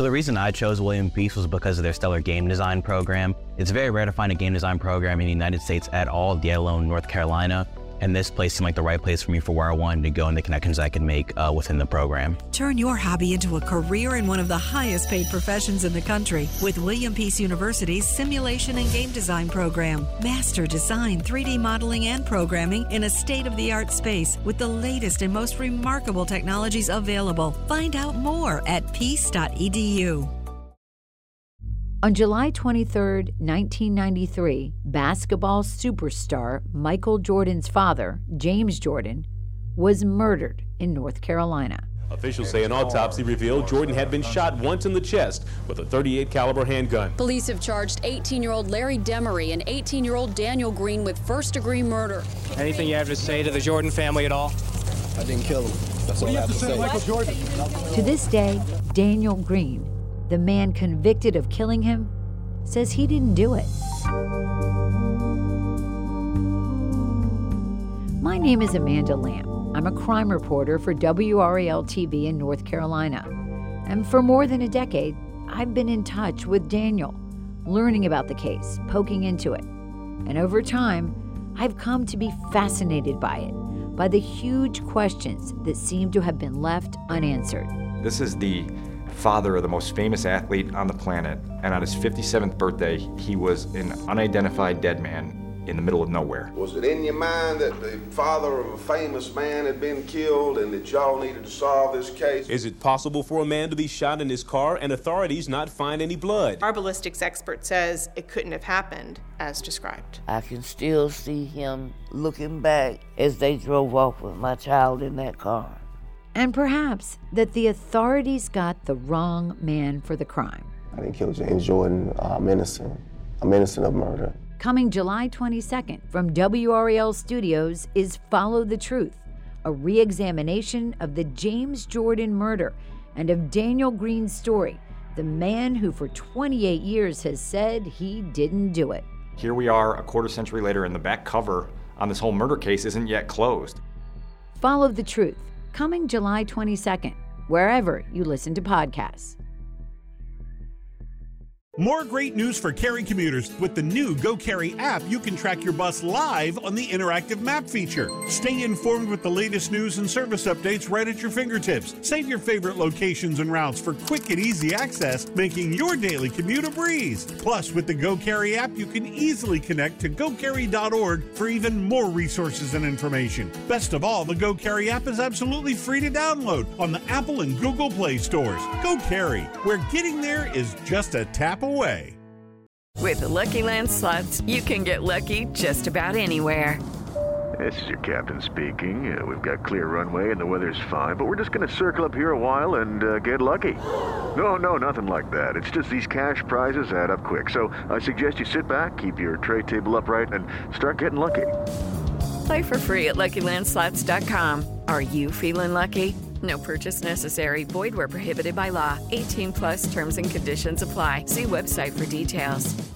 So the reason I chose William Peace was because of their stellar game design program. It's very rare to find a game design program in the United States at all, let alone North Carolina. And this place seemed like the right place for me for where I wanted to go and the connections I could make within the program. Turn your hobby into a career in one of the highest paid professions in the country with William Peace University's Simulation and Game Design program. Master design, 3D modeling, and programming in a state-of-the-art space with the latest and most remarkable technologies available. Find out more at peace.edu. On July 23, 1993, basketball superstar Michael Jordan's father, James Jordan, was murdered in North Carolina. Officials say an autopsy revealed Jordan had been shot once in the chest with a .38 caliber handgun. Police have charged 18-year-old Larry Demery and 18-year-old Daniel Green with first-degree murder. Anything you have to say to the Jordan family at all? I didn't kill him. That's all I have to say. Michael Jordan. To this day, Daniel Green, the man convicted of killing him, says he didn't do it. My name is Amanda Lamb. I'm a crime reporter for WRAL-TV in North Carolina. And for more than a decade, I've been in touch with Daniel, learning about the case, poking into it. And over time, I've come to be fascinated by it, by the huge questions that seem to have been left unanswered. This is the father of the most famous athlete on the planet, and on his 57th birthday, he was an unidentified dead man in the middle of nowhere. Was it in your mind that the father of a famous man had been killed and that y'all needed to solve this case? Is it possible for a man to be shot in his car and authorities not find any blood? Our ballistics expert says it couldn't have happened as described. I can still see him looking back as they drove off with my child in that car. And perhaps that the authorities got the wrong man for the crime. I didn't kill James Jordan. I'm innocent. I'm innocent of murder. Coming July 22nd from WRAL Studios is Follow the Truth, a re-examination of the James Jordan murder and of Daniel Green's story, the man who for 28 years has said he didn't do it. Here we are a quarter century later, and the back cover on this whole murder case isn't yet closed. Follow the Truth, coming July 22nd, wherever you listen to podcasts. More great news for Cary commuters. With the new GoCarry app, you can track your bus live on the interactive map feature. Stay informed with the latest news and service updates right at your fingertips. Save your favorite locations and routes for quick and easy access, making your daily commute a breeze. Plus, with the GoCarry app, you can easily connect to GoCarry.org for even more resources and information. Best of all, the GoCarry app is absolutely free to download on the Apple and Google Play stores. GoCarry, where getting there is just a tap away. With the Lucky Land Slots, you can get lucky just about anywhere. This is your captain speaking. We've got clear runway and the weather's fine, but we're just going to circle up here a while and get lucky. No, nothing like that. It's just these cash prizes add up quick. So I suggest you sit back, keep your tray table upright, and start getting lucky. Play for free at LuckyLandSlots.com. Are you feeling lucky? No purchase necessary. Void where prohibited by law. 18+ terms and conditions apply. See website for details.